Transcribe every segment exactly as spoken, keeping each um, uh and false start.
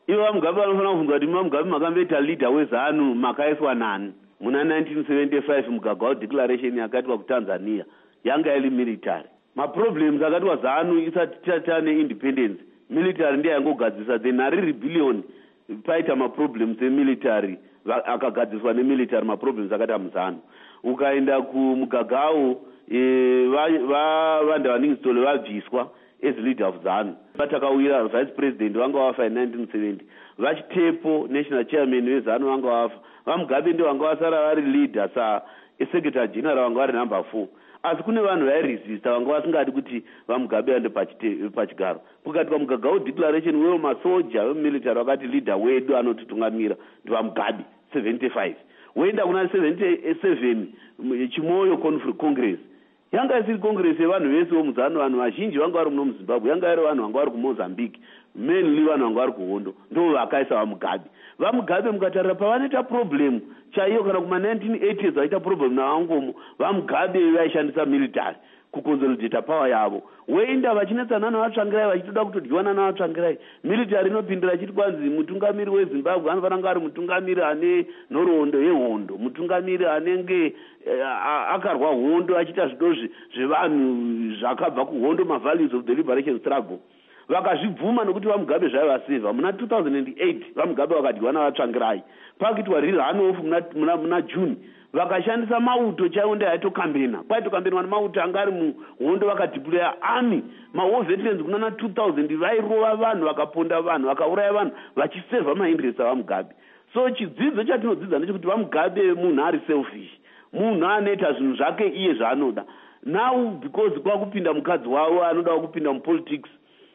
ivo vamugabe vanofanira kubvunzwa kuti vamugabe makamboita leader wezanu makaiswa nani muna nineteen seventy-five mugagao declaration yakaitwa kutanzania yanga iri military. Maproblems akatwa zanu isati tatane independence military ndiye yangogadzisa the nari rebellion paita maproblems emilitary akagadziswa nemilitary maproblems akata muzanu. Ukaenda kumugagao e, vanda vaningistole vabviswa as leader of zanu vatakawira vice president vanga wafa in nineteen seventy vachitepo national chairman wezanu vanga wafa vamugabe ndio vanga vasara vari leader sa secretary general vanga vari number four asi kune vanhu vairesista vanga vasingadi kuti vamugabe ande pachigaro pokati pamugagao declaration wewo masoja vemilitary vakati leader wedu anotitungamira ndivamugabe seventy-five woenda kuna seventy-seven chimoyo congress yanga isiri congress yevanhu vese vomuzano vanhu vazhinji vanga vari muno muzimbabwe yanga iri vanhu vanga vari kumozambique mainly vanhu vanga vari kuhondo ndo vakaisa vamugabe vamugabe mukatarira pavanoita problem chaiyo kana kuma nineteen eighties vaita problem navangomo vamugabe vaishandisa military kuconsolidata power yavo weinda vachinetsana navatsvangirai vachitoda kutodyiwana navatsvangirai military inopindira chiti kwanzi mutungamiri wezimbabwe anofanira kunge ari mutungamiri ane nhoroondo yehondo mutungamiri anenge uh, akarwa hondo achiita zvido zvevanhu zvakabva kuhondo mavalues of the liberation struggle vakazvibvuma nokuti vamugabe zvaivasevha muna two thousand eight vamugabe vakadyiwa navatsvangirai pakuitwa riri hanof muna, muna, muna june vakashandisa mauto chaiwo ndayaitokambena kwaitokambenwa nemauto anga ari muhondo vakadeploya army mawo veterans kunana two thousand vairova vanhu vakaponda vanhu vakauraya vanhu vachisevha mainterest avamugabe. So chidzidzo chatinodzidza ndechekuti vamugabe munhu ari selfish munhu anoita zvinhu zvake iye zvaanoda now because kwakupinda mukadzi wavo anoda kupinda mupolitics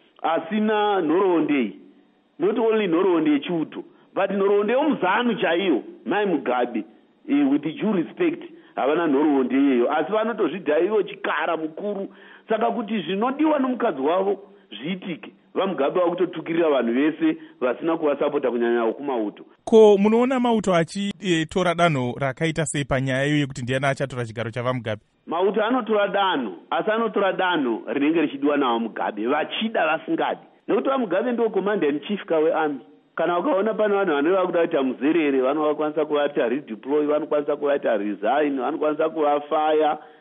asina nhoroondo not only nhoroondo yechiuto but nhoroondo yomuzanu chaiyo mai mugabe Uh, with the due respect havana nhoroondo iyeyo asi vanotozvidha ivo chikara mukuru saka kuti zvinodiwa nomukadzi wavo zviitike vamugabe vakutotukirira vanhu vese vasina kuvasapota kunyanya kumauto. Ko munoona mauto achitora e, danho rakaita sei panyaya iyo yekuti ndiani achatora chigaro chavamugabe? Mauto anotora danho asi anotora danho rinenge richidiwa navamugabe vachida vasingadi nekuti vamugabe ndo commander in chief kawearmy. Kana ukaona pane vanhu vanova kuda kuita muzerere vanokwanisa kuvata redeploy vanokwanisa kuvata resign vanokwanisa kuvafaya